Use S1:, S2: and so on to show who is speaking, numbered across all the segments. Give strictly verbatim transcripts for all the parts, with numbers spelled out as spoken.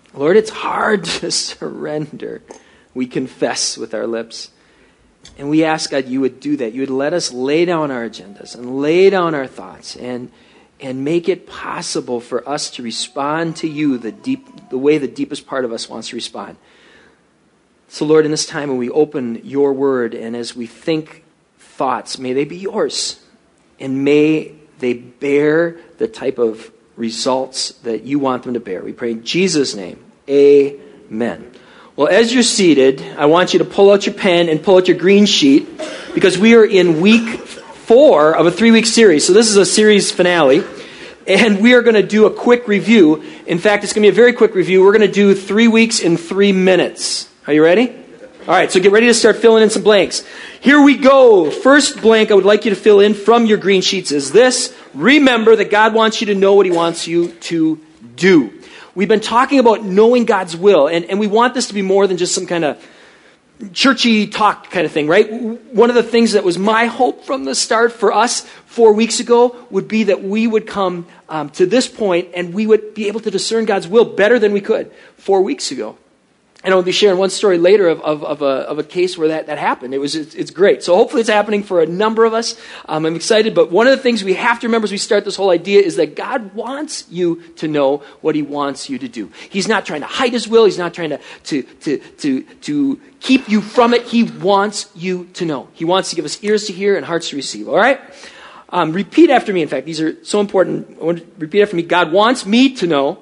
S1: Lord, it's hard to surrender. We confess with our lips. And we ask, God, you would do that. You would let us lay down our agendas and lay down our thoughts and and make it possible for us to respond to you the deep, the way the deepest part of us wants to respond. So, Lord, in this time when we open your word and as we think thoughts, may they be yours. And may they bear the type of results that you want them to bear. We pray in Jesus' name. Amen. Well, as you're seated, I want you to pull out your pen and pull out your green sheet because we are in week four of a three-week series. So this is a series finale. And we are going to do a quick review. In fact, it's going to be a very quick review. We're going to do three weeks in three minutes. Are you ready? All right, so get ready to start filling in some blanks. Here we go. First blank I would like you to fill in from your green sheets is this. Remember that God wants you to know what he wants you to do. We've been talking about knowing God's will, and, and we want this to be more than just some kind of churchy talk kind of thing, right? One of the things that was my hope from the start for us four weeks ago would be that we would come um, to this point and we would be able to discern God's will better than we could four weeks ago. And I'll be sharing one story later of, of, of, a, of a case where that, that happened. It was it's, it's great. So hopefully it's happening for a number of us. Um, I'm excited. But one of the things we have to remember as we start this whole idea is that God wants you to know what he wants you to do. He's not trying to hide his will. He's not trying to, to, to, to, to keep you from it. He wants you to know. He wants to give us ears to hear and hearts to receive. All right? Um, repeat after me. In fact, these are so important. I want to repeat after me. God wants me to know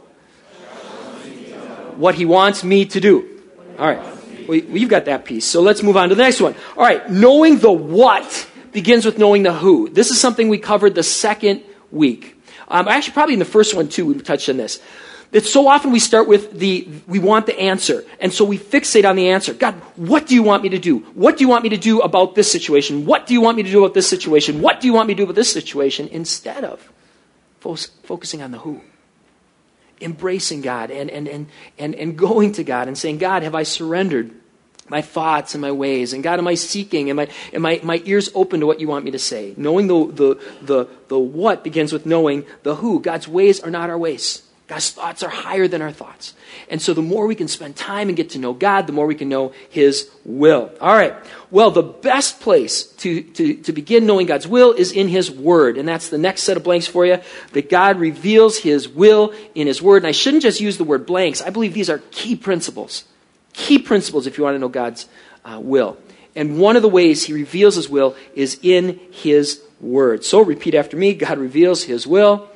S1: what he wants me to do. All right. Well, you've got that piece. So let's move on to the next one. All right. Knowing the what begins with knowing the who. This is something we covered the second week. Um, actually, probably in the first one, too, we touched on this. That so often we start with the, we want the answer. And so we fixate on the answer. God, what do you want me to do? What do you want me to do about this situation? What do you want me to do about this situation? What do you want me to do about this situation? Instead of fo- focusing on the who. Embracing God and, and, and, and, and going to God and saying, God, have I surrendered my thoughts and my ways? And God, am I seeking? Am I, am I, my ears open to what you want me to say? Knowing the, the, the, the what begins with knowing the who. God's ways are not our ways. God's thoughts are higher than our thoughts. And so the more we can spend time and get to know God, the more we can know his will. All right. Well, the best place to, to, to begin knowing God's will is in his word. And that's the next set of blanks for you. That God reveals his will in his word. And I shouldn't just use the word blanks. I believe these are key principles. Key principles if you want to know God's uh, will. And one of the ways he reveals his will is in his word. So repeat after me. God reveals his will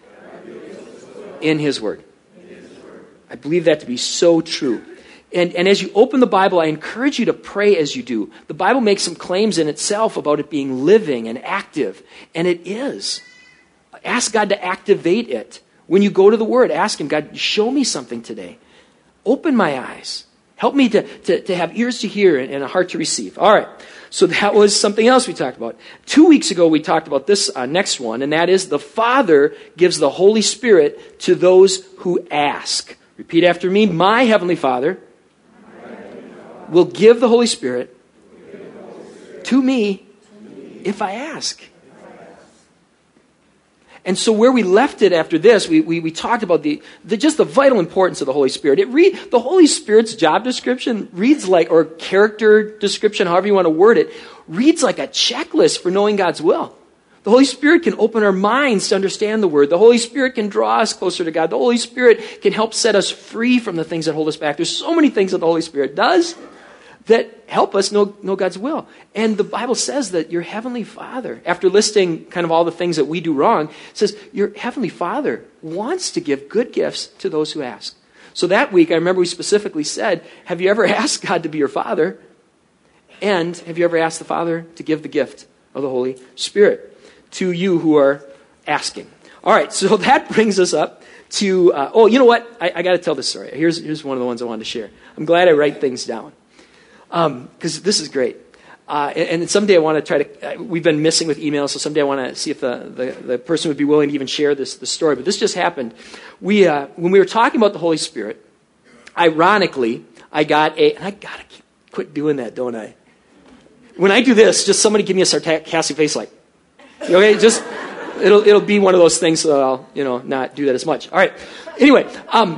S1: in his word. I believe that to be so true. And, and as you open the Bible, I encourage you to pray as you do. The Bible makes some claims in itself about it being living and active. And it is. Ask God to activate it. When you go to the Word, ask him, God, show me something today. Open my eyes. Help me to, to, to have ears to hear and a heart to receive. All right. So that was something else we talked about. Two weeks ago, we talked about this uh, next one, and that is the Father gives the Holy Spirit to those who ask. Repeat after me. My Heavenly Father will give the Holy Spirit to me if I ask. And so where we left it after this, we, we, we talked about the, the just the vital importance of the Holy Spirit. It read the Holy Spirit's job description reads like, or character description, however you want to word it, reads like a checklist for knowing God's will. The Holy Spirit can open our minds to understand the Word. The Holy Spirit can draw us closer to God. The Holy Spirit can help set us free from the things that hold us back. There's so many things that the Holy Spirit does that help us know, know God's will. And the Bible says that your Heavenly Father, after listing kind of all the things that we do wrong, says your Heavenly Father wants to give good gifts to those who ask. So that week, I remember we specifically said, have you ever asked God to be your Father? And have you ever asked the Father to give the gift of the Holy Spirit to you who are asking? All right, so that brings us up to, uh, oh, you know what? I, I got to tell this story. Here's, here's one of the ones I wanted to share. I'm glad I write things down. Because um, this is great. Uh, and, and someday I want to try to, uh, we've been missing with emails, so someday I want to see if the, the, the person would be willing to even share this, this story. But this just happened. We, uh, when we were talking about the Holy Spirit, ironically, I got a, and I got to quit doing that, don't I? When I do this, just somebody give me a sarcastic face like, okay, just, it'll, it'll be one of those things so I'll, you know, not do that as much. All right. Anyway, um,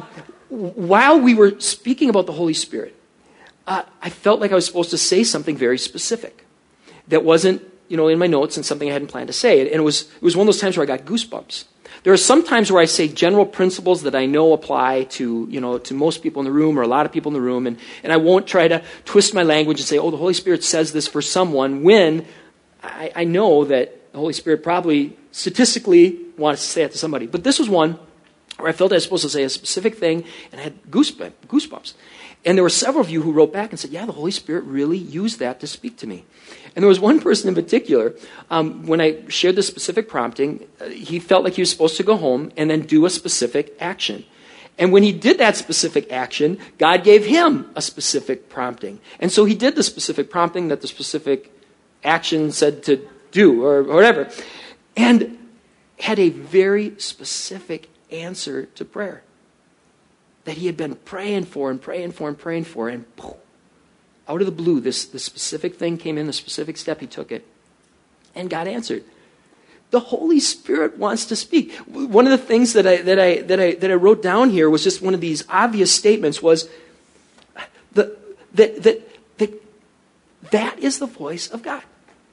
S1: while we were speaking about the Holy Spirit, uh, I felt like I was supposed to say something very specific that wasn't, you know, in my notes and something I hadn't planned to say. And it was, it was one of those times where I got goosebumps. There are some times where I say general principles that I know apply to, you know, to most people in the room or a lot of people in the room, and, and I won't try to twist my language and say, oh, the Holy Spirit says this for someone, when I, I know that the Holy Spirit probably statistically wants to say it to somebody. But this was one where I felt I was supposed to say a specific thing, and I had goosebumps. goosebumps. And there were several of you who wrote back and said, yeah, the Holy Spirit really used that to speak to me. And there was one person in particular, um, when I shared the specific prompting, uh, he felt like he was supposed to go home and then do a specific action. And when he did that specific action, God gave him a specific prompting. And so he did the specific prompting that the specific action said to do, or, or whatever, and had a very specific answer to prayer that he had been praying for and praying for and praying for, and boom, out of the blue, this, this specific thing came in, the specific step, he took it, and God answered. The Holy Spirit wants to speak. One of the things that I that I that I that I wrote down here was just one of these obvious statements was the that that that that is the voice of God.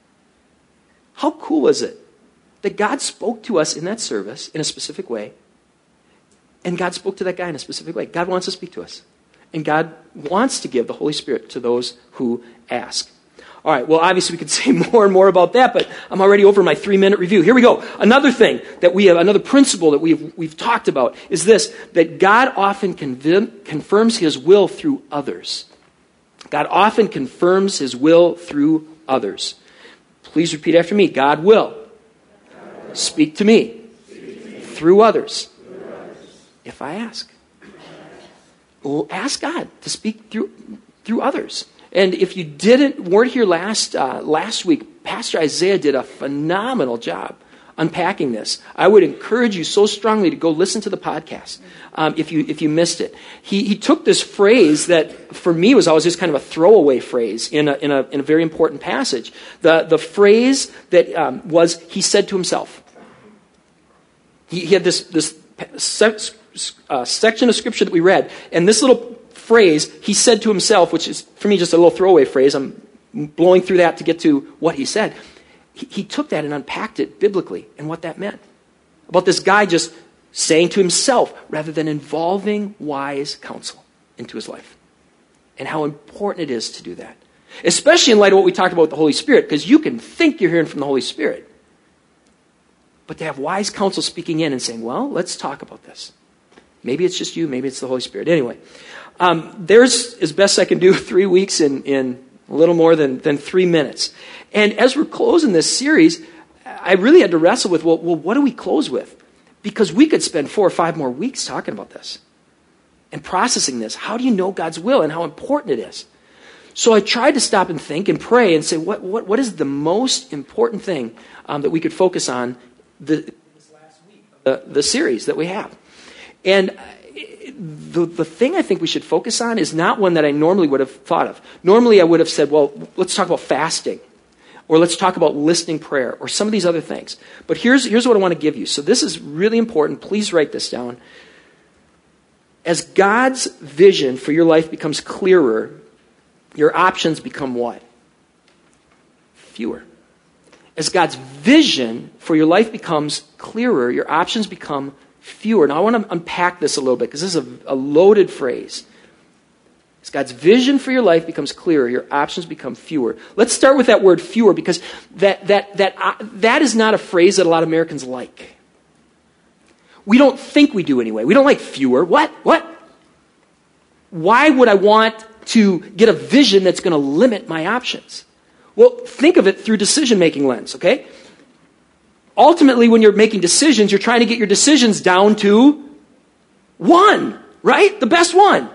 S1: How cool is it that God spoke to us in that service in a specific way? And God spoke to that guy in a specific way. God wants to speak to us. And God wants to give the Holy Spirit to those who ask. All right, well, obviously we could say more and more about that, but I'm already over my three-minute review. Here we go. Another thing that we have, another principle that we've, we've talked about is this, that God often convin- confirms his will through others. God often confirms his will through others. Please repeat after me. God will speak to me through others. If I ask. Well, ask God to speak through through others. And if you didn't weren't here last uh, last week, Pastor Isaiah did a phenomenal job unpacking this. I would encourage you so strongly to go listen to the podcast um, if you if you missed it. He he took this phrase that for me was always just kind of a throwaway phrase in a in a in a very important passage. The the phrase that um, was he said to himself. He, he had this this. Uh, section of scripture that we read, and this little phrase, he said to himself, which is for me just a little throwaway phrase, I'm blowing through that to get to what he said. He, he took that and unpacked it biblically and what that meant. About this guy just saying to himself rather than involving wise counsel into his life. And how important it is to do that. Especially in light of what we talked about with the Holy Spirit, because you can think you're hearing from the Holy Spirit. But to have wise counsel speaking in and saying, well, let's talk about this. Maybe it's just you, maybe it's the Holy Spirit. Anyway, um, there's, as best I can do, three weeks in, in a little more than, than three minutes. And as we're closing this series, I really had to wrestle with, well, well, what do we close with? Because we could spend four or five more weeks talking about this and processing this. How do you know God's will and how important it is? So I tried to stop and think and pray and say, what, what, what is the most important thing um, that we could focus on the, this last week, the, the series that we have? And the, the thing I think we should focus on is not one that I normally would have thought of. Normally I would have said, well, let's talk about fasting. Or let's talk about listening prayer. Or some of these other things. But here's, here's what I want to give you. So this is really important. Please write this down. As God's vision for your life becomes clearer, your options become what? Fewer. As God's vision for your life becomes clearer, your options become fewer. Now I want to unpack this a little bit because this is a, a loaded phrase. As God's vision for your life becomes clearer, your options become fewer. Let's start with that word fewer, because that that that uh, that is not a phrase that a lot of Americans like. We don't think we do anyway. We don't like fewer. What? What? Why would I want to get a vision that's going to limit my options? Well, think of it through decision-making lens, okay? Ultimately, when you're making decisions, you're trying to get your decisions down to one, right? The best one.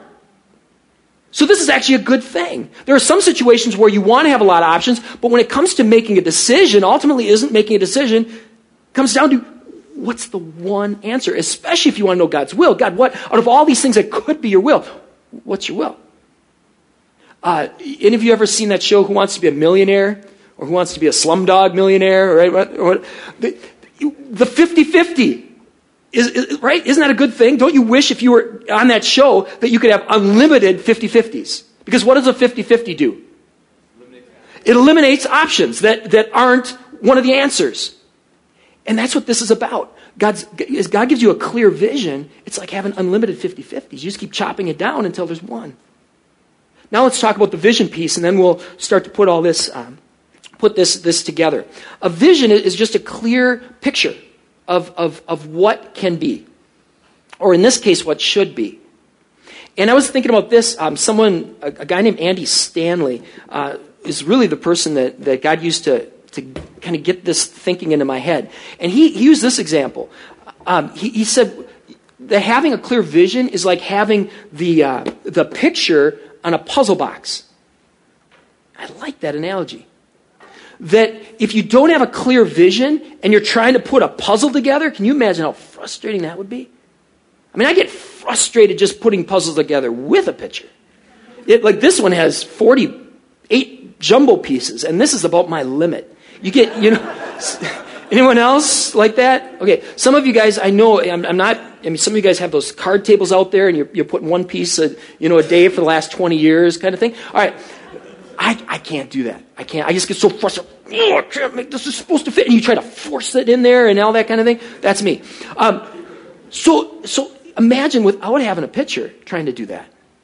S1: So this is actually a good thing. There are some situations where you want to have a lot of options, but when it comes to making a decision, ultimately isn't making a decision, it comes down to what's the one answer, especially if you want to know God's will. God, what, out of all these things that could be your will, what's your will? Uh, any of you ever seen that show, Who Wants to Be a Millionaire? Or Who Wants to Be a Slumdog Millionaire? Right? Or, or, the fifty-fifty. Is, is, right? Isn't that a good thing? Don't you wish if you were on that show that you could have unlimited fifty-fifties? Because what does a fifty-fifty do? It eliminates options that, that aren't one of the answers. And that's what this is about. God's, as God gives you a clear vision, it's like having unlimited fifty-fifties. You just keep chopping it down until there's one. Now let's talk about the vision piece, and then we'll start to put all this, um, put this, this together. A vision is just a clear picture of, of, of what can be. Or in this case, what should be. And I was thinking about this. Um, someone, a, a guy named Andy Stanley, uh, is really the person that, that God used to, to kind of get this thinking into my head. And he, he used this example. Um, he, he said that having a clear vision is like having the, uh, the picture on a puzzle box. I like that analogy. That if you don't have a clear vision and you're trying to put a puzzle together, can you imagine how frustrating that would be? I mean, I get frustrated just putting puzzles together with a picture. It, like this one has forty-eight jumbo pieces, and this is about my limit. You get, you know, anyone else like that? Okay, some of you guys, I know, I'm, I'm not, I mean, some of you guys have those card tables out there, and you're, you're putting one piece, a, you know, a day for the last twenty years kind of thing. All right, I, I can't do that. I can't. I just get so frustrated. Oh, I can't make this is supposed to fit, and you try to force it in there and all that kind of thing. That's me. Um, so, so imagine without having a picture trying to do that.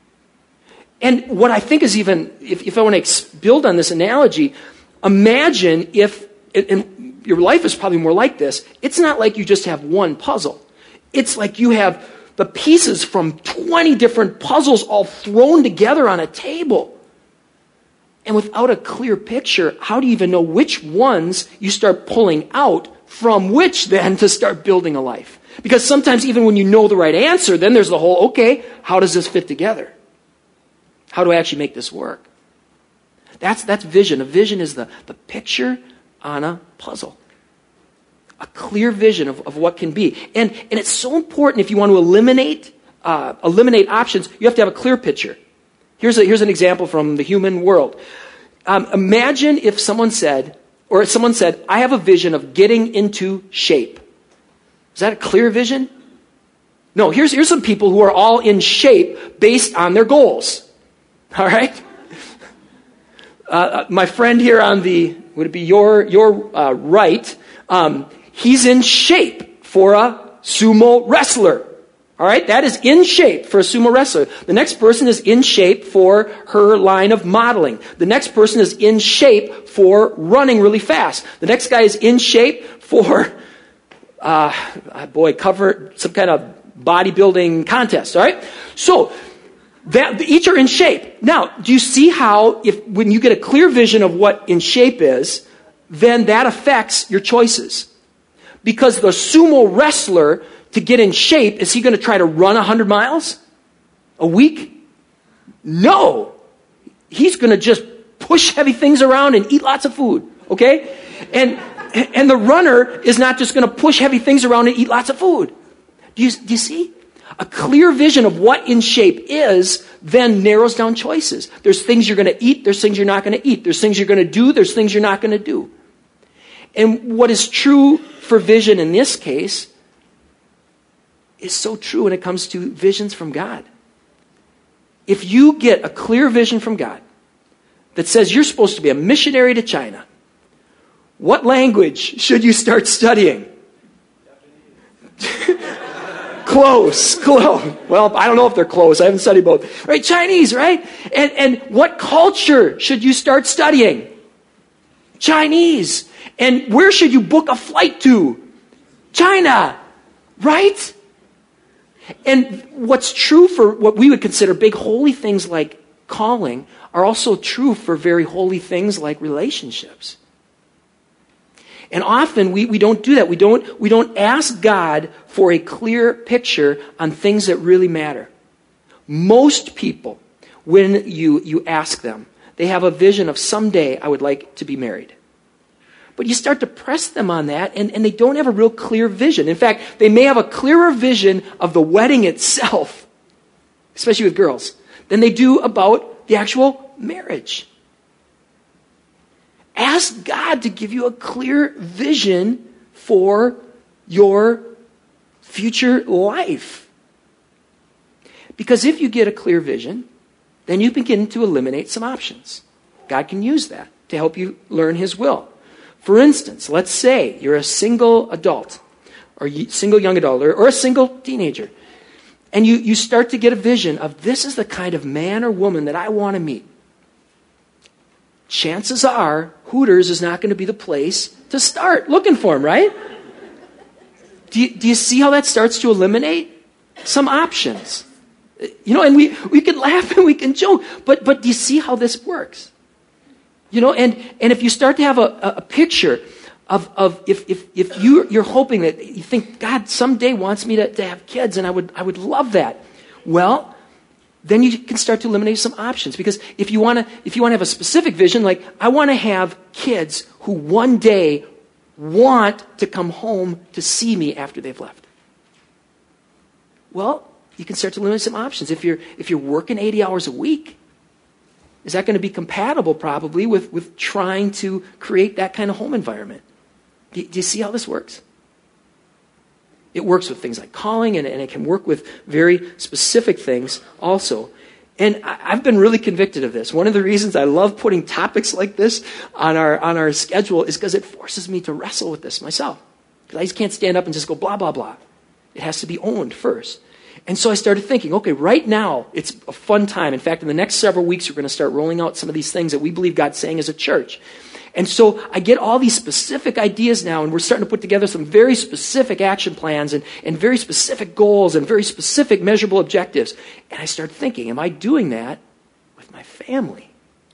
S1: And what I think is even, if, if I want to build on this analogy, imagine if, and your life is probably more like this, it's not like you just have one puzzle. It's like you have the pieces from twenty different puzzles all thrown together on a table. And without a clear picture, how do you even know which ones you start pulling out from which then to start building a life? Because sometimes even when you know the right answer, then there's the whole, okay, how does this fit together? How do I actually make this work? That's that's vision. A vision is the, the picture on a puzzle. A clear vision of, of what can be. And, and it's so important if you want to eliminate uh, eliminate options, you have to have a clear picture. Here's, a, here's an example from the human world. Um, imagine if someone said, or if someone said, I have a vision of getting into shape. Is that a clear vision? No, here's, here's some people who are all in shape based on their goals. All right? Uh, my friend here on the, would it be your, your uh, right, um, he's in shape for a sumo wrestler. All right, that is in shape for a sumo wrestler. The next person is in shape for her line of modeling. The next person is in shape for running really fast. The next guy is in shape for, uh, boy, cover some kind of bodybuilding contest. All right, so that each are in shape. Now, do you see how if when you get a clear vision of what in shape is, then that affects your choices? Because the sumo wrestler, to get in shape, is he going to try to run one hundred miles a week? No. He's going to just push heavy things around and eat lots of food, okay? And and the runner is not just going to push heavy things around and eat lots of food. Do you, do you see? A clear vision of what in shape is then narrows down choices. There's things you're going to eat, there's things you're not going to eat. There's things you're going to do, there's things you're not going to do. And what is true for vision in this case is so true when it comes to visions from God. If you get a clear vision from God that says you're supposed to be a missionary to China, what language should you start studying? Close, close. Well, I don't know if they're close. I haven't studied both. Right, Chinese, right? And and what culture should you start studying? Chinese. And where should you book a flight to? China, right? And what's true for what we would consider big holy things like calling are also true for very holy things like relationships. And often we, we don't do that. We don't, we don't ask God for a clear picture on things that really matter. Most people, when you, you ask them, they have a vision of someday I would like to be married. But you start to press them on that, and, and they don't have a real clear vision. In fact, they may have a clearer vision of the wedding itself, especially with girls, than they do about the actual marriage. Ask God to give you a clear vision for your future life. Because if you get a clear vision, then you begin to eliminate some options. God can use that to help you learn his will. For instance, let's say you're a single adult, or a single young adult, or, or a single teenager, and you, you start to get a vision of this is the kind of man or woman that I want to meet. Chances are, Hooters is not going to be the place to start looking for him, right? Do you, do you see how that starts to eliminate some options? You know, and we, we can laugh and we can joke, but but do you see how this works? You know, and, and if you start to have a, a picture of, of if, if, if you, you're hoping that you think, God someday wants me to, to have kids, and I would, I would love that. Well, then you can start to eliminate some options. Because if you want to, if you want to have a specific vision, like I want to have kids who one day want to come home to see me after they've left. Well, you can start to eliminate some options. If you're, if you're working eighty hours a week, is that going to be compatible probably with, with trying to create that kind of home environment? Do, do you see how this works? It works with things like calling, and, and it can work with very specific things also. And I, I've been really convicted of this. One of the reasons I love putting topics like this on our on our schedule is because it forces me to wrestle with this myself. Because I just can't stand up and just go blah, blah, blah. It has to be owned first. And so I started thinking, okay, right now, it's a fun time. In fact, in the next several weeks, we're going to start rolling out some of these things that we believe God's saying as a church. And so I get all these specific ideas now, and we're starting to put together some very specific action plans and, and very specific goals and very specific measurable objectives. And I start thinking, am I doing that with my family?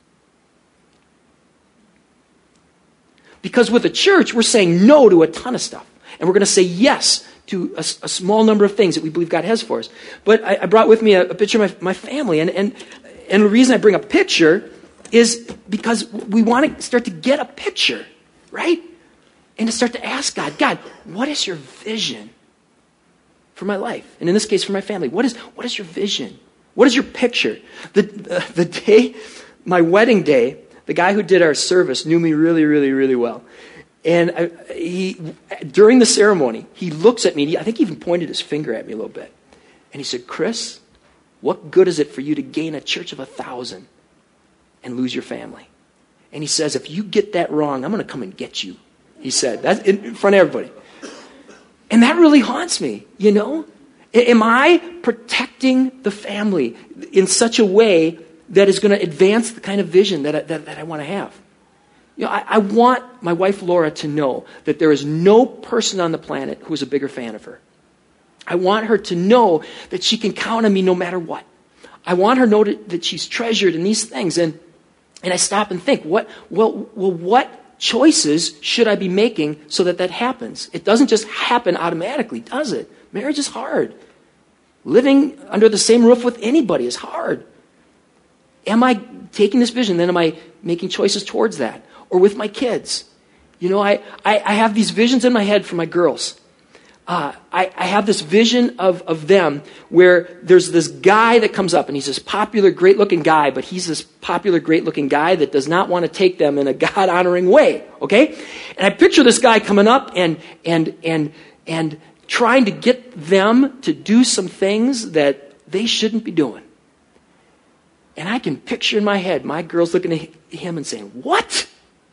S1: Because with a church, we're saying no to a ton of stuff. And we're going to say yes to a, a small number of things that we believe God has for us. But I, I brought with me a, a picture of my, my family. And, and, and the reason I bring a picture is because we want to start to get a picture, right? And to start to ask God, God, what is your vision for my life? And in this case, for my family. What is, what is your vision? What is your picture? The, the, the day, my wedding day, the guy who did our service knew me really, really, really well. And I, he, during the ceremony, he looks at me. He, I think he even pointed his finger at me a little bit. And he said, Chris, what good is it for you to gain a church of a thousand and lose your family? And he says, if you get that wrong, I'm going to come and get you. He said, that's in front of everybody. And that really haunts me, you know? Am I protecting the family in such a way that is going to advance the kind of vision that I, that, that I want to have? You know, I, I want my wife Laura to know that there is no person on the planet who is a bigger fan of her. I want her to know that she can count on me no matter what. I want her to know that, that she's treasured in these things. And and I stop and think, what well, well, what choices should I be making so that that happens? It doesn't just happen automatically, does it? Marriage is hard. Living under the same roof with anybody is hard. Am I taking this vision? Then am I making choices towards that? Or with my kids? You know, I, I, I have these visions in my head for my girls. Uh, I, I have this vision of, of them where there's this guy that comes up, and he's this popular, great-looking guy, but he's this popular, great-looking guy that does not want to take them in a God-honoring way, okay? And I picture this guy coming up and and and and trying to get them to do some things that they shouldn't be doing. And I can picture in my head my girls looking at him and saying, what?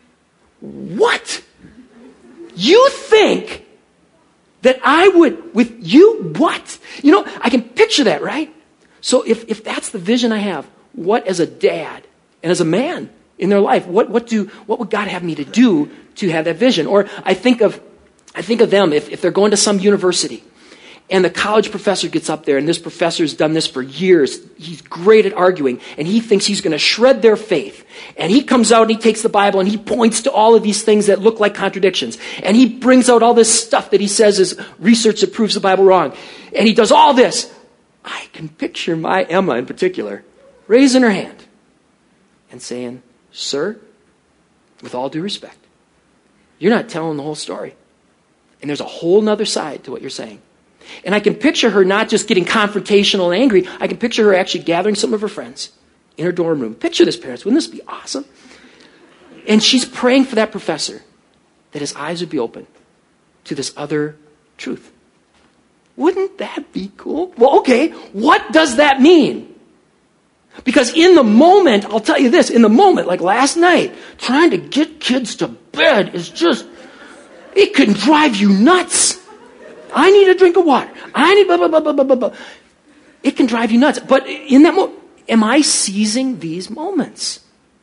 S1: What? You think that I would, with you, what? You know, I can picture that, right? So if, if that's the vision I have, what as a dad and as a man in their life, what, what do, what would God have me to do to have that vision? Or I think of, I think of them if, if they're going to some university and the college professor gets up there, and this professor's done this for years. He's great at arguing, and he thinks he's going to shred their faith. And he comes out and he takes the Bible and he points to all of these things that look like contradictions. And he brings out all this stuff that he says is research that proves the Bible wrong. And he does all this. I can picture my Emma in particular raising her hand and saying, sir, with all due respect, you're not telling the whole story. And there's a whole nother side to what you're saying. And I can picture her not just getting confrontational and angry. I can picture her actually gathering some of her friends in her dorm room. Picture this, parents. Wouldn't this be awesome? And she's praying for that professor that his eyes would be open to this other truth. Wouldn't that be cool? Well, okay, what does that mean? Because in the moment, I'll tell you this, in the moment, like last night, trying to get kids to bed is just, it can drive you nuts. I need a drink of water. I need blah, blah, blah, blah, blah, blah, blah. It can drive you nuts. But in that moment, am I seizing these moments?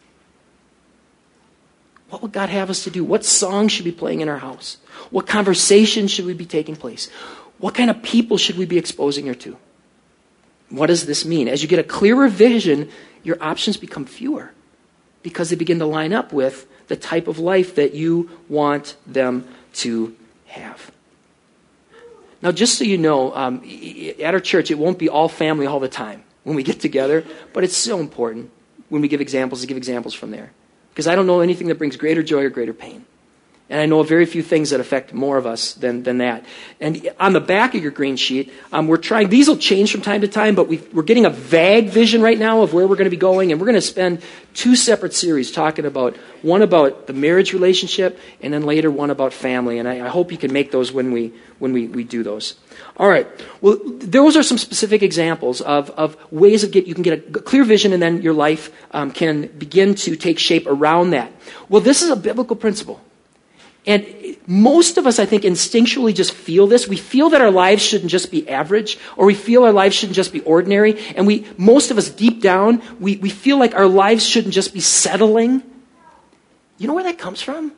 S1: What would God have us to do? What songs should be playing in our house? What conversations should we be taking place? What kind of people should we be exposing her to? What does this mean? As you get a clearer vision, your options become fewer because they begin to line up with the type of life that you want them to have. Now, just so you know, um, at our church, it won't be all family all the time when we get together, but it's so important when we give examples to give examples from there. Because I don't know anything that brings greater joy or greater pain. And I know of very few things that affect more of us than, than that. And on the back of your green sheet, um, we're trying, these will change from time to time, but we've, we're getting a vague vision right now of where we're going to be going. And we're going to spend two separate series talking about, one about the marriage relationship, and then later one about family. And I, I hope you can make those when we when we, we do those. All right. Well, those are some specific examples of, of ways of get you can get a clear vision, and then your life um, can begin to take shape around that. Well, this is a biblical principle. And most of us, I think, instinctually just feel this. We feel that our lives shouldn't just be average, or we feel our lives shouldn't just be ordinary. And we, most of us deep down, we, we feel like our lives shouldn't just be settling. You know where that comes from?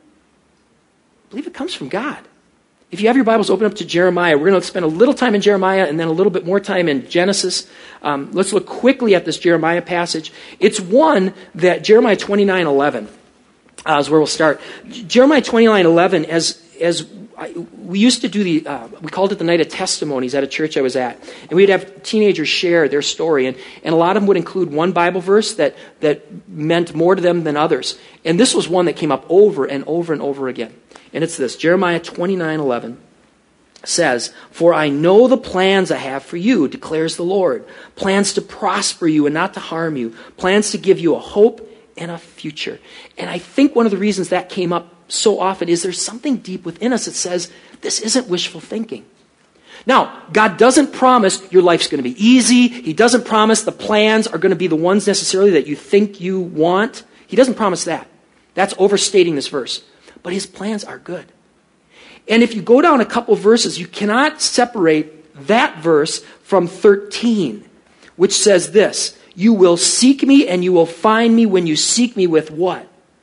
S1: I believe it comes from God. If you have your Bibles, open up to Jeremiah. We're going to spend a little time in Jeremiah and then a little bit more time in Genesis. Um, let's look quickly at this Jeremiah passage. It's one that Jeremiah twenty-nine eleven uh, is where we'll start. Jeremiah twenty-nine eleven, as as I, we used to do the, uh, we called it the Night of Testimonies at a church I was at. And we'd have teenagers share their story. And, and a lot of them would include one Bible verse that, that meant more to them than others. And this was one that came up over and over and over again. And it's this, Jeremiah twenty-nine eleven says, "For I know the plans I have for you, declares the Lord. Plans to prosper you and not to harm you. Plans to give you a hope and a future." And I think one of the reasons that came up so often is there's something deep within us that says, this isn't wishful thinking. Now, God doesn't promise your life's going to be easy. He doesn't promise the plans are going to be the ones necessarily that you think you want. He doesn't promise that. That's overstating this verse. But his plans are good. And if you go down a couple verses, you cannot separate that verse from thirteen, which says this, "You will seek me and you will find me when you seek me with" what?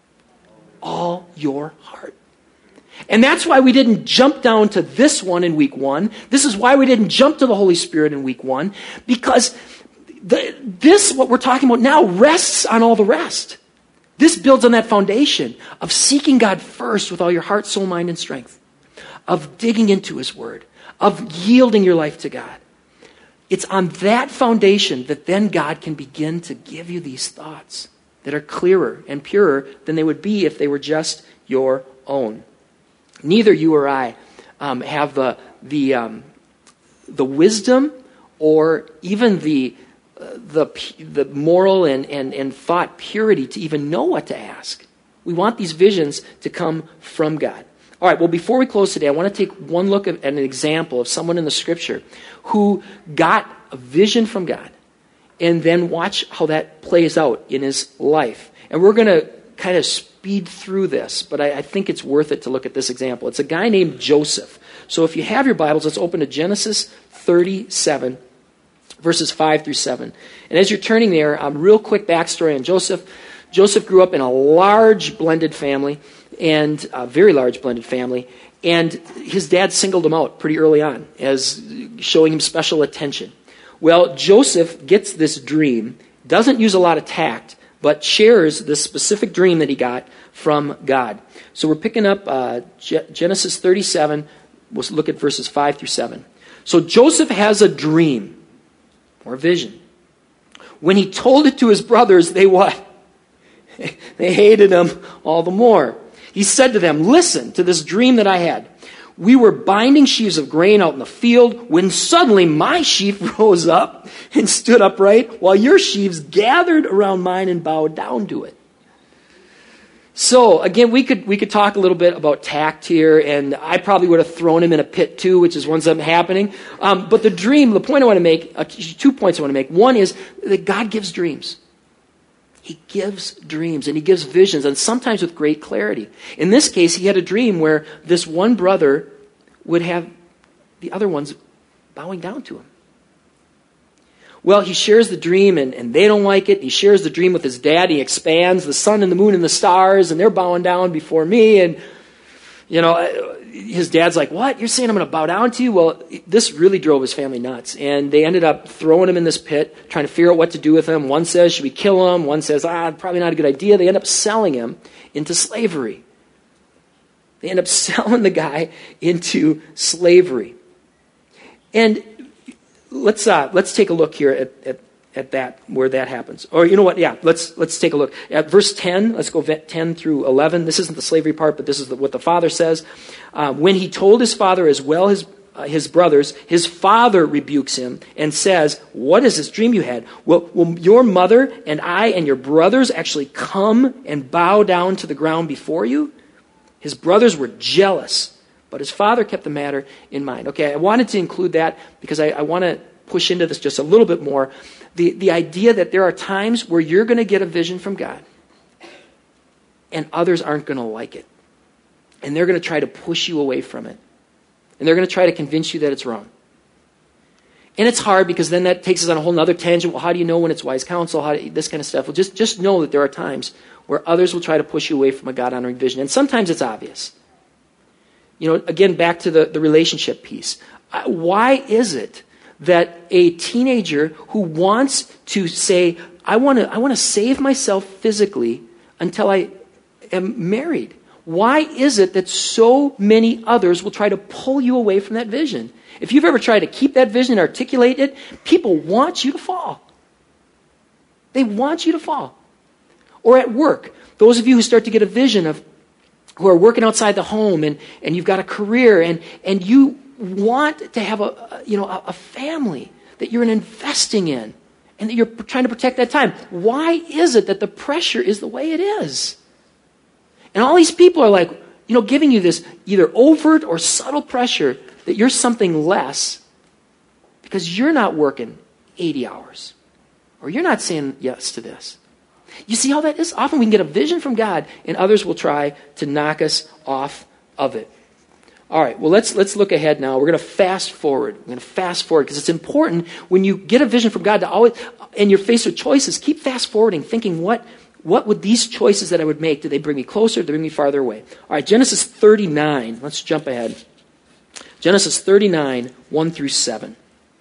S1: All your heart. And that's why we didn't jump down to this one in week one. This is why we didn't jump to the Holy Spirit in week one. Because the, this, what we're talking about now, rests on all the rest. This builds on that foundation of seeking God first with all your heart, soul, mind, and strength. Of digging into his word. Of yielding your life to God. It's on that foundation that then God can begin to give you these thoughts that are clearer and purer than they would be if they were just your own. Neither you or I um, have the the um, the wisdom or even the uh, the the moral and, and and thought purity to even know what to ask. We want these visions to come from God. All right. Well, before we close today, I want to take one look at an example of someone in the Scripture who got a vision from God. And then watch how that plays out in his life. And we're going to kind of speed through this, but I, I think it's worth it to look at this example. It's a guy named Joseph. So if you have your Bibles, let's open to Genesis thirty-seven, verses five through seven. And as you're turning there, um, real quick backstory on Joseph. Joseph grew up in a large blended family, and a very large blended family. And his dad singled him out pretty early on as showing him special attention. Well, Joseph gets this dream, doesn't use a lot of tact, but shares this specific dream that he got from God. So we're picking up uh, Genesis thirty-seven. We'll look at verses five through seven. So Joseph has a dream, or a vision. When he told it to his brothers, they what? They hated him all the more. He said to them, "Listen to this dream that I had. We were binding sheaves of grain out in the field when suddenly my sheaf rose up and stood upright while your sheaves gathered around mine and bowed down to it." So again, we could we could talk a little bit about tact here, and I probably would have thrown him in a pit too, which is what's happening. Um, but the dream, the point I want to make, uh, two points I want to make. One is that God gives dreams. He gives dreams, and he gives visions, and sometimes with great clarity. In this case, he had a dream where this one brother would have the other ones bowing down to him. Well, he shares the dream, and, and they don't like it. He shares the dream with his dad. He expands the sun and the moon and the stars, and they're bowing down before me. And, you know, his dad's like, what? You're saying I'm going to bow down to you? Well, this really drove his family nuts. And they ended up throwing him in this pit, trying to figure out what to do with him. One says, should we kill him? One says, ah, probably not a good idea. They end up selling him into slavery. They end up selling the guy into slavery. And Let's uh, let's take a look here at, at, at that, where that happens. Or you know what? Yeah, let's let's take a look at verse ten. Let's go ten through eleven. This isn't the slavery part, but this is the, what the father says. Uh, when he told his father as well his uh, his brothers, his father rebukes him and says, "What is this dream you had? Will, will your mother and I and your brothers actually come and bow down to the ground before you?" His brothers were jealous. But his father kept the matter in mind. Okay, I wanted to include that because I, I want to push into this just a little bit more. The, the idea that there are times where you're going to get a vision from God and others aren't going to like it. And they're going to try to push you away from it. And they're going to try to convince you that it's wrong. And it's hard because then that takes us on a whole other tangent. Well, how do you know when it's wise counsel? How do, this kind of stuff. Well, just, just know that there are times where others will try to push you away from a God-honoring vision. And sometimes it's obvious. You know, again, back to the, the relationship piece. Uh, why is it that a teenager who wants to say, I want to I want to save myself physically until I am married, why is it that so many others will try to pull you away from that vision? If you've ever tried to keep that vision and articulate it, people want you to fall. They want you to fall. Or at work, those of you who start to get a vision of who are working outside the home, and, and you've got a career, and, and you want to have a, a you know a, a family that you're investing in, and that you're trying to protect that time. Why is it that the pressure is the way it is? And all these people are like, you know, giving you this either overt or subtle pressure that you're something less because you're not working eighty hours, or you're not saying yes to this. You see how that is? Often we can get a vision from God, and others will try to knock us off of it. All right, well, let's let's look ahead now. We're going to fast forward. We're going to fast forward because it's important when you get a vision from God to always, and you're faced with choices, keep fast forwarding, thinking, what, what would these choices that I would make, do they bring me closer, do they bring me farther away? All right, Genesis thirty-nine. Let's jump ahead. Genesis thirty-nine, one through seven.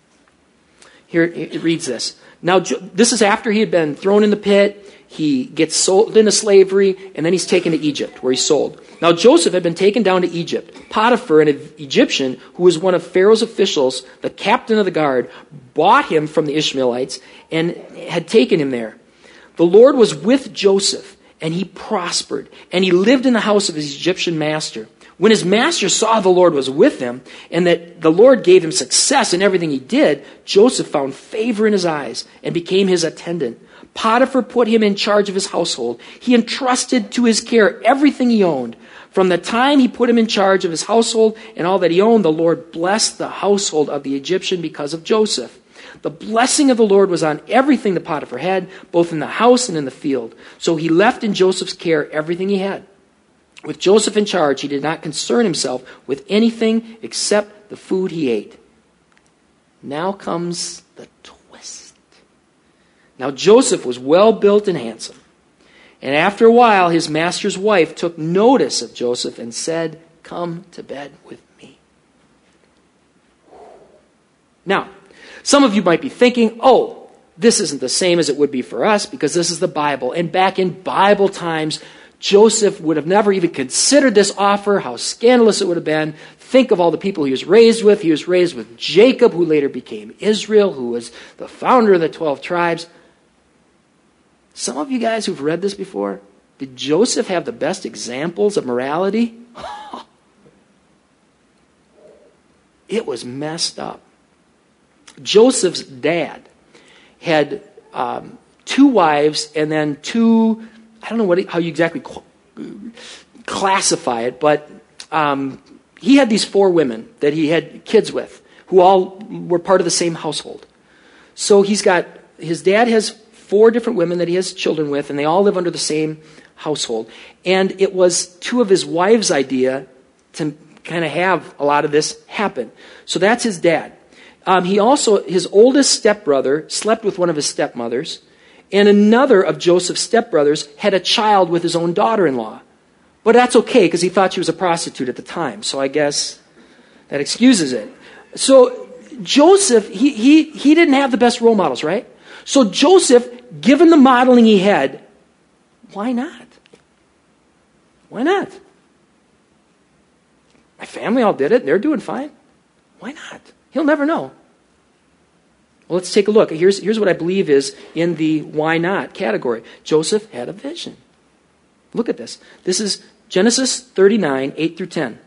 S1: Here it reads this. Now, this is after he had been thrown in the pit. He gets sold into slavery, and then he's taken to Egypt, where he's sold. Now, Joseph had been taken down to Egypt. Potiphar, an Egyptian, who was one of Pharaoh's officials, the captain of the guard, bought him from the Ishmaelites and had taken him there. The Lord was with Joseph, and he prospered, and he lived in the house of his Egyptian master. When his master saw the Lord was with him, and that the Lord gave him success in everything he did, Joseph found favor in his eyes and became his attendant. Potiphar put him in charge of his household. He entrusted to his care everything he owned. From the time he put him in charge of his household and all that he owned, the Lord blessed the household of the Egyptian because of Joseph. The blessing of the Lord was on everything that Potiphar had, both in the house and in the field. So he left in Joseph's care everything he had. With Joseph in charge, he did not concern himself with anything except the food he ate. Now comes the twist. Now Joseph was well built and handsome. And after a while, his master's wife took notice of Joseph and said, "Come to bed with me." Now, some of you might be thinking, oh, this isn't the same as it would be for us because this is the Bible. And back in Bible times, Joseph would have never even considered this offer, how scandalous it would have been. Think of all the people he was raised with. He was raised with Jacob, who later became Israel, who was the founder of the twelve tribes. Some of you guys who've read this before, did Joseph have the best examples of morality? It was messed up. Joseph's dad had um, two wives and then two, I don't know what how you exactly classify it, but um, he had these four women that he had kids with, who all were part of the same household. So he's got, his dad has four different women that he has children with, and they all live under the same household. And it was two of his wives' idea to kind of have a lot of this happen. So that's his dad. Um, he also, his oldest stepbrother slept with one of his stepmothers, and another of Joseph's stepbrothers had a child with his own daughter-in-law. But that's okay, because he thought she was a prostitute at the time. So I guess that excuses it. So Joseph, he, he, he didn't have the best role models, right? So Joseph, given the modeling he had, why not? Why not? My family all did it, and they're doing fine. Why not? He'll never know. Well, let's take a look. Here's, here's what I believe is in the why not category. Joseph had a vision. Look at this. This is Genesis thirty-nine, eight through ten.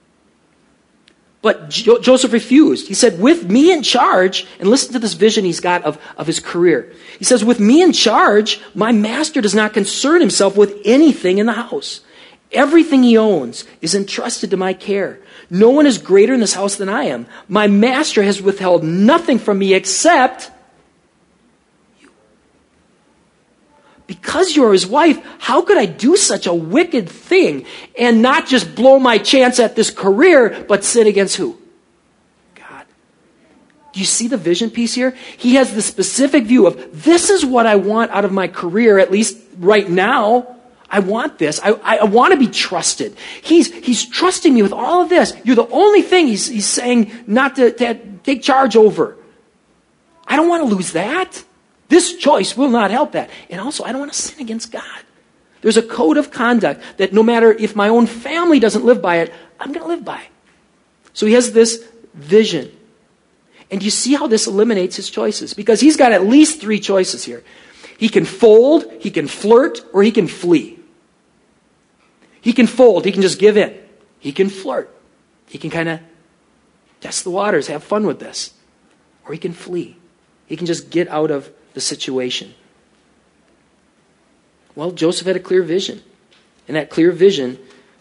S1: But jo- Joseph refused. He said, with me in charge, and listen to this vision he's got of, of his career. He says, with me in charge, my master does not concern himself with anything in the house. Everything he owns is entrusted to my care. No one is greater in this house than I am. My master has withheld nothing from me except you. Because you're his wife, how could I do such a wicked thing and not just blow my chance at this career, but sin against who? God. Do you see the vision piece here? He has the specific view of, this is what I want out of my career, at least right now. I want this. I, I, I want to be trusted. He's, he's trusting me with all of this. You're the only thing he's, he's saying not to, to take charge over. I don't want to lose that. This choice will not help that. And also, I don't want to sin against God. There's a code of conduct that no matter if my own family doesn't live by it, I'm going to live by it. So he has this vision. And you see how this eliminates his choices? Because he's got at least three choices here. He can fold, he can flirt, or he can flee. He can fold. He can just give in. He can flirt. He can kind of test the waters, have fun with this. Or he can flee. He can just get out of the situation. Well, Joseph had a clear vision. And that clear vision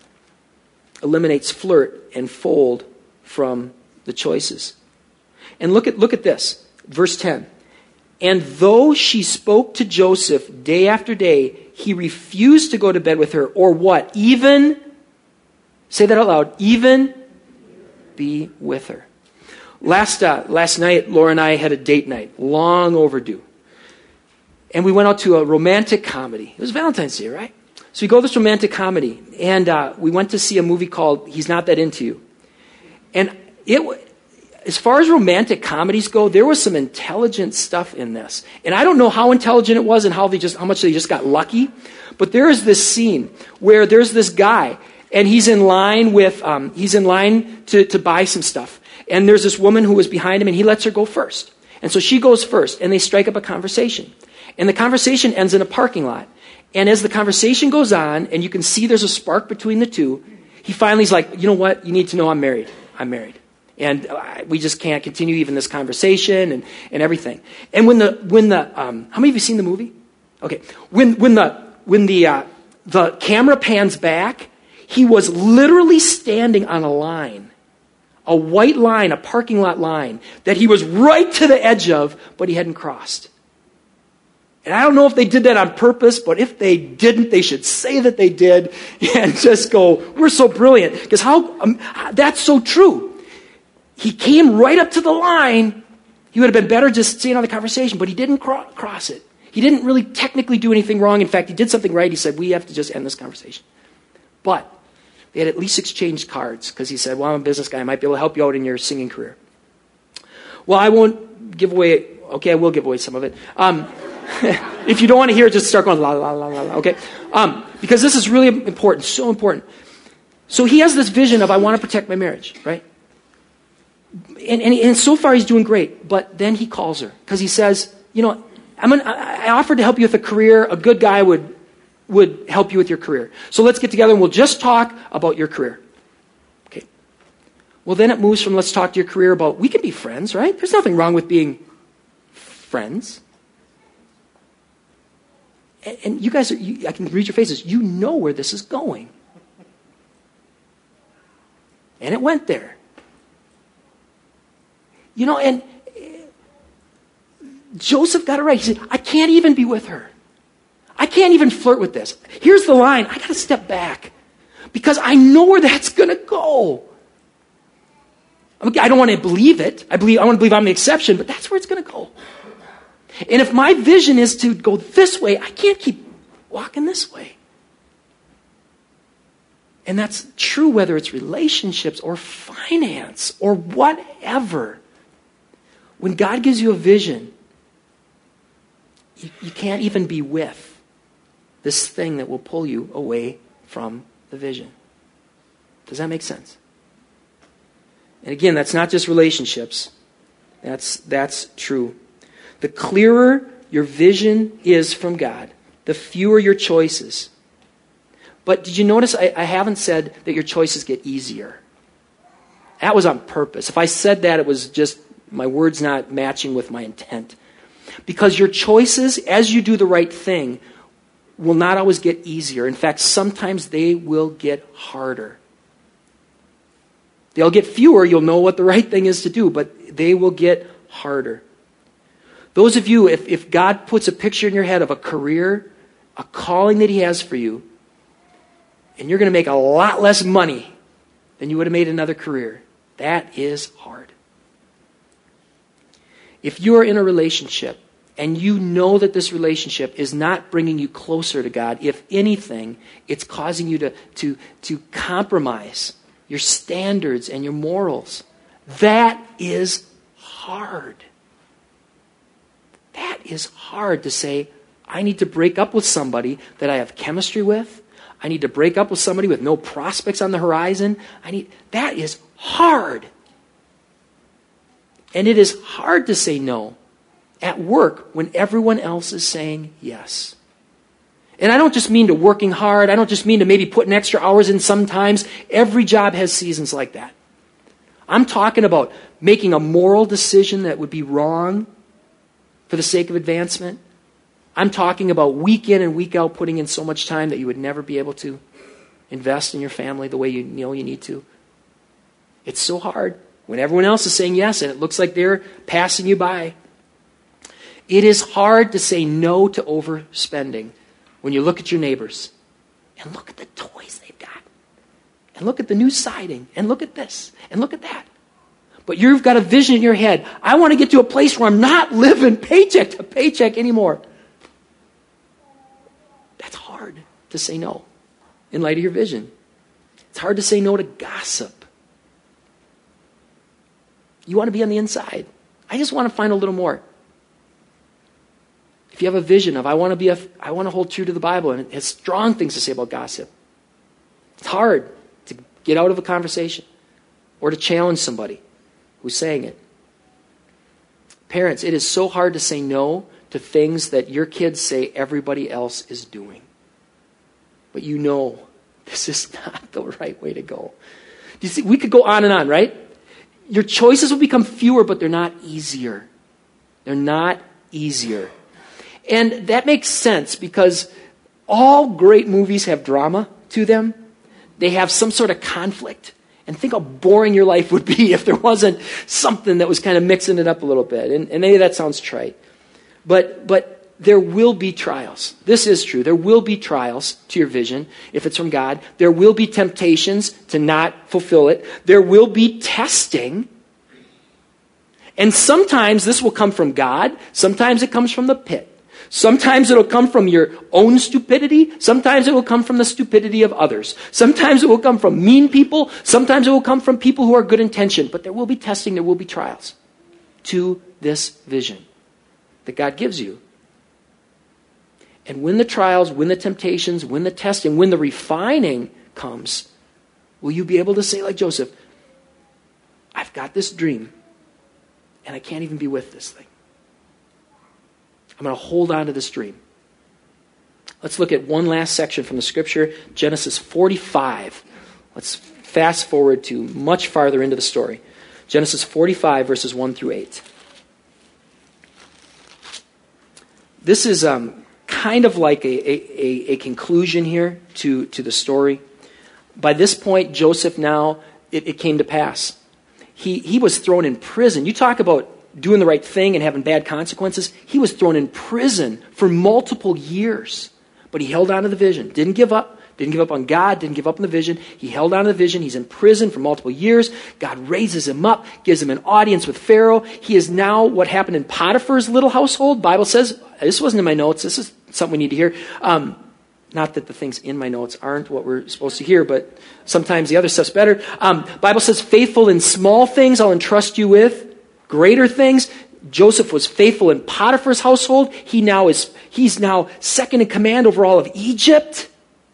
S1: eliminates flirt and fold from the choices. And look at, look at this. Verse ten. And though she spoke to Joseph day after day, he refused to go to bed with her, or what? Even, say that out loud, even be with her. Last, uh, last night, Laura and I had a date night, long overdue. And we went out to a romantic comedy. It was Valentine's Day, right? So we go to this romantic comedy, and uh, we went to see a movie called He's Not That Into You. And it as far as romantic comedies go, there was some intelligent stuff in this. And I don't know how intelligent it was and how they just how much they just got lucky. But there is this scene where there's this guy, and he's in line with um, he's in line to, to buy some stuff. And there's this woman who was behind him, and he lets her go first. And so she goes first, and they strike up a conversation. And the conversation ends in a parking lot. And as the conversation goes on, and you can see there's a spark between the two, he finally is like, you know what? You need to know I'm married. I'm married. And we just can't continue even this conversation and, and everything. And when the when the um, how many of you seen the movie? Okay. When when the when the uh, the camera pans back, he was literally standing on a line, a white line, a parking lot line that he was right to the edge of, but he hadn't crossed. And I don't know if they did that on purpose, but if they didn't, they should say that they did and just go, "We're so brilliant," because how um, that's so true. He came right up to the line. He would have been better just staying on the conversation, but he didn't cro- cross it. He didn't really technically do anything wrong. In fact, he did something right. He said, we have to just end this conversation. But they had at least exchanged cards because he said, well, I'm a business guy. I might be able to help you out in your singing career. Well, I won't give away. Okay, I will give away some of it. Um, if you don't want to hear it, just start going la, la, la, la, la. Okay? Um, because this is really important, so important. So he has this vision of, I want to protect my marriage, right? And, and, and so far he's doing great, but then he calls her because he says, you know, I'm an, I offered to help you with a career. A good guy would would help you with your career. So let's get together and we'll just talk about your career. Okay. Well, then it moves from let's talk to your career about we can be friends, right? There's nothing wrong with being friends. And, and you guys, are, you, I can read your faces. You know where this is going. And it went there. You know, and Joseph got it right. He said, I can't even be with her. I can't even flirt with this. Here's the line. I got to step back because I know where that's going to go. I don't want to believe it. I believe I want to believe I'm the exception, but that's where it's going to go. And if my vision is to go this way, I can't keep walking this way. And that's true whether it's relationships or finance or whatever. When God gives you a vision, you, you can't even be with this thing that will pull you away from the vision. Does that make sense? And again, that's not just relationships. That's, that's true. The clearer your vision is from God, the fewer your choices. But did you notice I, I haven't said that your choices get easier? That was on purpose. If I said that, it was just my words not matching with my intent. Because your choices, as you do the right thing, will not always get easier. In fact, sometimes they will get harder. They'll get fewer. You'll know what the right thing is to do, but they will get harder. Those of you, if, if God puts a picture in your head of a career, a calling that He has for you, and you're going to make a lot less money than you would have made in another career, that is hard. If you are in a relationship and you know that this relationship is not bringing you closer to God, if anything, it's causing you to, to, to compromise your standards and your morals, that is hard. That is hard to say, I need to break up with somebody that I have chemistry with. I need to break up with somebody with no prospects on the horizon. I need that is hard. And it is hard to say no at work when everyone else is saying yes. And I don't just mean to working hard. I don't just mean to maybe putting extra hours in sometimes. Every job has seasons like that. I'm talking about making a moral decision that would be wrong for the sake of advancement. I'm talking about week in and week out putting in so much time that you would never be able to invest in your family the way you know you need to. It's so hard when everyone else is saying yes and it looks like they're passing you by. It is hard to say no to overspending when you look at your neighbors and look at the toys they've got and look at the new siding and look at this and look at that. But you've got a vision in your head. I want to get to a place where I'm not living paycheck to paycheck anymore. That's hard to say no in light of your vision. It's hard to say no to gossip. You want to be on the inside. I just want to find a little more. If you have a vision of, I want to be a, I want to hold true to the Bible, and it has strong things to say about gossip. It's hard to get out of a conversation or to challenge somebody who's saying it. Parents, it is so hard to say no to things that your kids say everybody else is doing. But you know this is not the right way to go. Do you see, we could go on and on, right? Your choices will become fewer, but they're not easier. They're not easier. And that makes sense because all great movies have drama to them. They have some sort of conflict. And think how boring your life would be if there wasn't something that was kind of mixing it up a little bit. And, and maybe that sounds trite. But but there will be trials. This is true. There will be trials to your vision if it's from God. There will be temptations to not fulfill it. There will be testing. And sometimes this will come from God. Sometimes it comes from the pit. Sometimes it'll come from your own stupidity. Sometimes it will come from the stupidity of others. Sometimes it will come from mean people. Sometimes it will come from people who are good intentioned. But there will be testing. There will be trials to this vision that God gives you. And when the trials, when the temptations, when the testing, when the refining comes, will you be able to say like Joseph, I've got this dream and I can't even be with this thing. I'm going to hold on to this dream. Let's look at one last section from the scripture, Genesis forty-five. Let's fast forward to much farther into the story. Genesis forty-five, verses one through eight. This is um, kind of like a, a, a conclusion here to, to the story. By this point, Joseph now, it, it came to pass. He, he was thrown in prison. You talk about doing the right thing and having bad consequences. He was thrown in prison for multiple years. But he held on to the vision, didn't give up. Didn't give up on God, didn't give up on the vision. He held on to the vision. He's in prison for multiple years. God raises him up, gives him an audience with Pharaoh. He is now what happened in Potiphar's little household. Bible says, this wasn't in my notes. This is something we need to hear. Um, not that the things in my notes aren't what we're supposed to hear, but sometimes the other stuff's better. Um, Bible says, faithful in small things I'll entrust you with. Greater things. Joseph was faithful in Potiphar's household. He now is, he's now second in command over all of Egypt.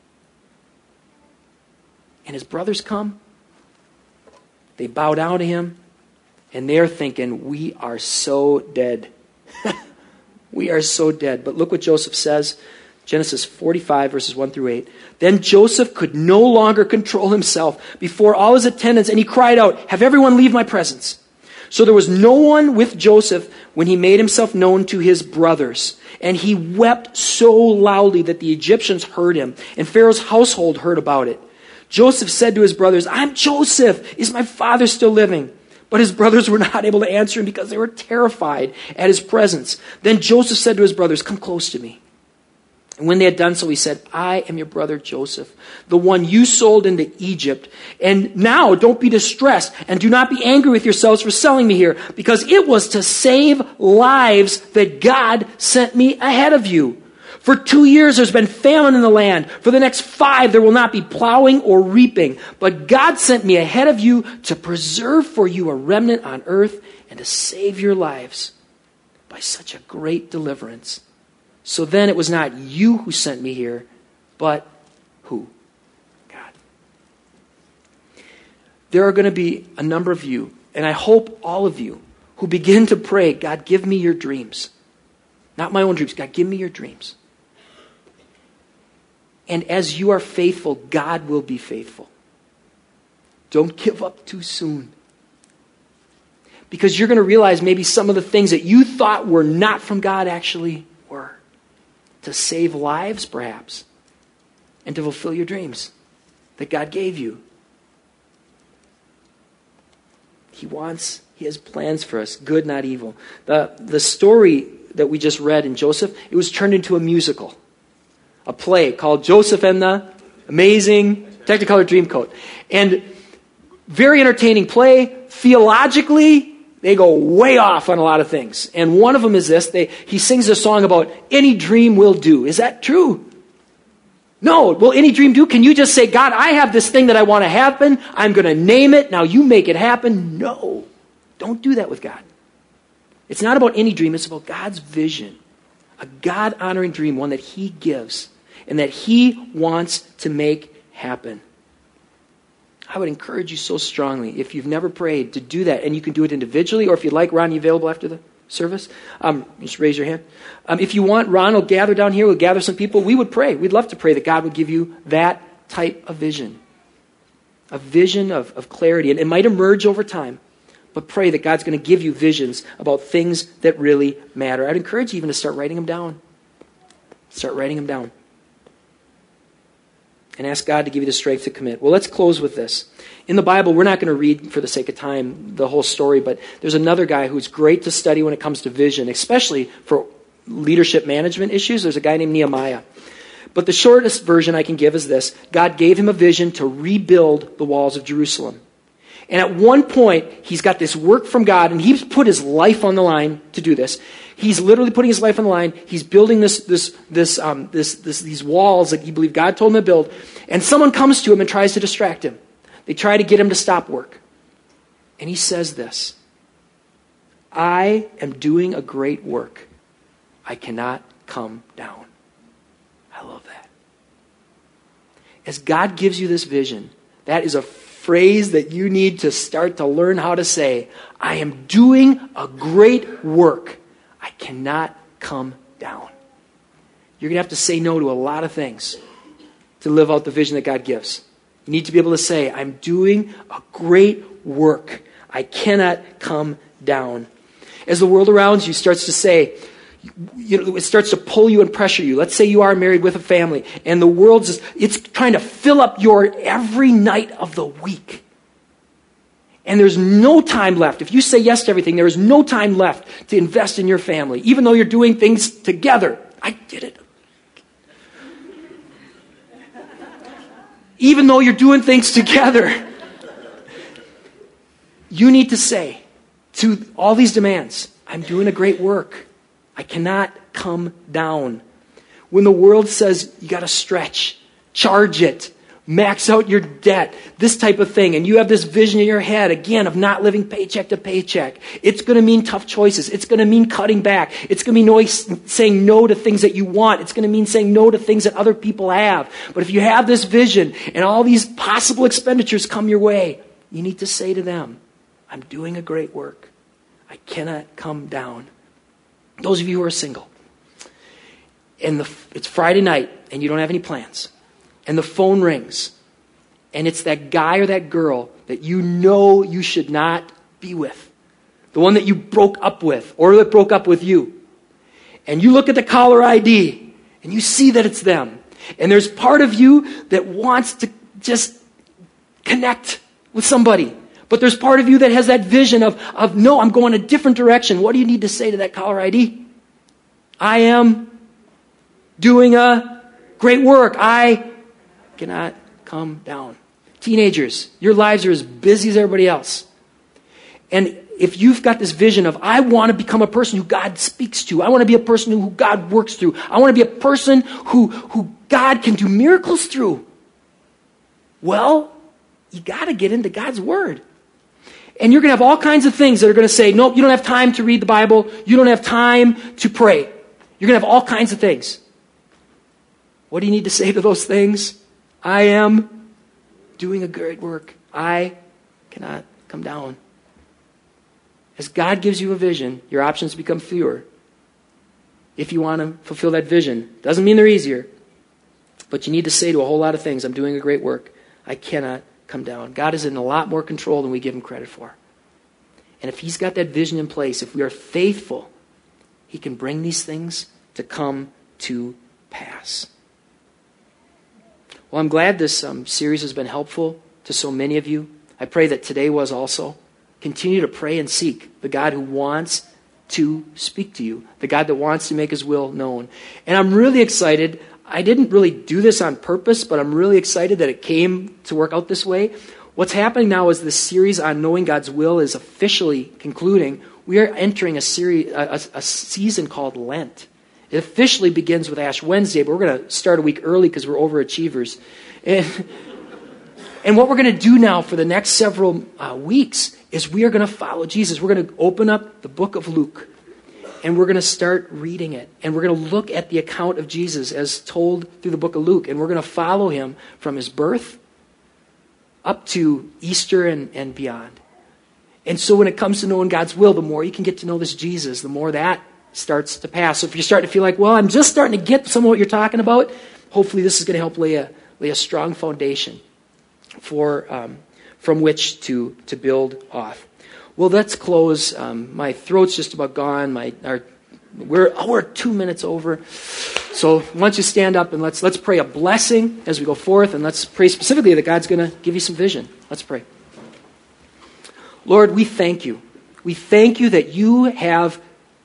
S1: And his brothers come. They bow down to him. And they're thinking, we are so dead. We are so dead. But look what Joseph says. Genesis forty-five, verses one through eight. Then Joseph could no longer control himself before all his attendants. And he cried out, have everyone leave my presence. So there was no one with Joseph when he made himself known to his brothers. And he wept so loudly that the Egyptians heard him. And Pharaoh's household heard about it. Joseph said to his brothers, I'm Joseph. Is my father still living? But his brothers were not able to answer him because they were terrified at his presence. Then Joseph said to his brothers, come close to me. And when they had done so, he said, I am your brother Joseph, the one you sold into Egypt. And now don't be distressed and do not be angry with yourselves for selling me here, because it was to save lives that God sent me ahead of you. For two years there's been famine in the land. For the next five there will not be plowing or reaping. But God sent me ahead of you to preserve for you a remnant on earth and to save your lives by such a great deliverance. So then it was not you who sent me here, but who? God. There are going to be a number of you, and I hope all of you, who begin to pray, God, give me your dreams. Not my own dreams. God, give me your dreams. And as you are faithful, God will be faithful. Don't give up too soon. Because you're going to realize maybe some of the things that you thought were not from God actually were. To save lives, perhaps. And to fulfill your dreams that God gave you. He wants, he has plans for us, good, not evil. The, the story that we just read in Joseph, it was turned into a musical. A play called Joseph and the Amazing Technicolor Dreamcoat. And very entertaining play. Theologically, they go way off on a lot of things. And one of them is this. They, he sings a song about any dream will do. Is that true? No. Will any dream do? Can you just say, God, I have this thing that I want to happen. I'm going to name it. Now you make it happen. No. Don't do that with God. It's not about any dream. It's about God's vision. A God-honoring dream, one that he gives and that he wants to make happen. I would encourage you so strongly, if you've never prayed, to do that. And you can do it individually, or if you'd like, Ron, you available after the service? Um, just raise your hand. Um, if you want, Ron will gather down here. We'll gather some people. We would pray. We'd love to pray that God would give you that type of vision. A vision of, of clarity. And it might emerge over time. But pray that God's going to give you visions about things that really matter. I'd encourage you even to start writing them down. Start writing them down. And ask God to give you the strength to commit. Well, let's close with this. In the Bible, we're not going to read, for the sake of time, the whole story, but there's another guy who's great to study when it comes to vision, especially for leadership management issues. There's a guy named Nehemiah. But the shortest version I can give is this. God gave him a vision to rebuild the walls of Jerusalem. And at one point, he's got this work from God, and he's put his life on the line to do this. He's literally putting his life on the line. He's building this, this, this, um, this, this, these walls that he believed God told him to build. And someone comes to him and tries to distract him. They try to get him to stop work. And he says this, I am doing a great work. I cannot come down. I love that. As God gives you this vision, that is a phrase that you need to start to learn how to say. I am doing a great work. I cannot come down. You're going to have to say no to a lot of things to live out the vision that God gives. You need to be able to say, I'm doing a great work. I cannot come down. As the world around you starts to say, you know, it starts to pull you and pressure you. Let's say you are married with a family, and the world's just, it's trying to fill up your every night of the week. And there's no time left. If you say yes to everything, there is no time left to invest in your family, even though you're doing things together. I did it. Even though you're doing things together, you need to say to all these demands, I'm doing a great work. I cannot come down. When the world says you got to stretch, charge it, max out your debt, this type of thing, and you have this vision in your head, again, of not living paycheck to paycheck, it's going to mean tough choices. It's going to mean cutting back. It's going to mean no, saying no to things that you want. It's going to mean saying no to things that other people have. But if you have this vision and all these possible expenditures come your way, you need to say to them, I'm doing a great work. I cannot come down. Those of you who are single, and the, it's Friday night, and you don't have any plans, and the phone rings, and it's that guy or that girl that you know you should not be with, the one that you broke up with, or that broke up with you, and you look at the caller I D, and you see that it's them, and there's part of you that wants to just connect with somebody. But there's part of you that has that vision of, of, no, I'm going a different direction. What do you need to say to that caller I D? I am doing a great work. I cannot come down. Teenagers, your lives are as busy as everybody else. And if you've got this vision of, I want to become a person who God speaks to. I want to be a person who God works through. I want to be a person who, who God can do miracles through. Well, you got to get into God's Word. And you're going to have all kinds of things that are going to say, nope, you don't have time to read the Bible. You don't have time to pray. You're going to have all kinds of things. What do you need to say to those things? I am doing a great work. I cannot come down. As God gives you a vision, your options become fewer. If you want to fulfill that vision, doesn't mean they're easier. But you need to say to a whole lot of things, I'm doing a great work. I cannot come down. God is in a lot more control than we give him credit for. And if he's got that vision in place, if we are faithful, he can bring these things to come to pass. Well, I'm glad this um, series has been helpful to so many of you. I pray that today was also. Continue to pray and seek the God who wants to speak to you, the God that wants to make his will known. And I'm really excited. I didn't really do this on purpose, but I'm really excited that it came to work out this way. What's happening now is this series on knowing God's will is officially concluding. We are entering a series, a, a season called Lent. It officially begins with Ash Wednesday, but we're going to start a week early because we're overachievers. And, and what we're going to do now for the next several uh, weeks is we are going to follow Jesus. We're going to open up the book of Luke. And we're going to start reading it. And we're going to look at the account of Jesus as told through the book of Luke. And we're going to follow him from his birth up to Easter and, and beyond. And so when it comes to knowing God's will, the more you can get to know this Jesus, the more that starts to pass. So if you're starting to feel like, well, I'm just starting to get some of what you're talking about, hopefully this is going to help lay a, lay a strong foundation for um, from which to, to build off. Well, let's close. Um, my throat's just about gone. My our, we're oh, we're two minutes over. So why don't you stand up and let's let's pray a blessing as we go forth, and let's pray specifically that God's going to give you some vision. Let's pray. Lord, we thank you. We thank you that you have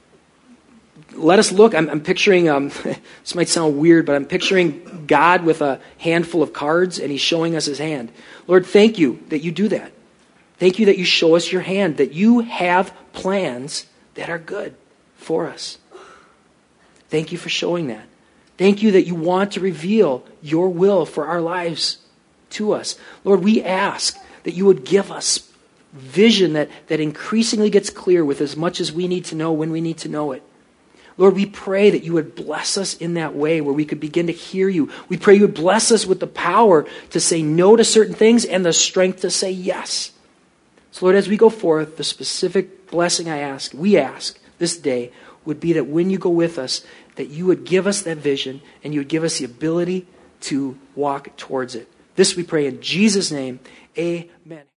S1: let us look. I'm, I'm picturing. Um, this might sound weird, but I'm picturing God with a handful of cards, and he's showing us his hand. Lord, thank you that you do that. Thank you that you show us your hand, that you have plans that are good for us. Thank you for showing that. Thank you that you want to reveal your will for our lives to us. Lord, we ask that you would give us vision that, that increasingly gets clear with as much as we need to know when we need to know it. Lord, we pray that you would bless us in that way where we could begin to hear you. We pray you would bless us with the power to say no to certain things and the strength to say yes. So Lord, as we go forth, the specific blessing I ask, we ask this day would be that when you go with us, that you would give us that vision and you would give us the ability to walk towards it. This we pray in Jesus' name. Amen.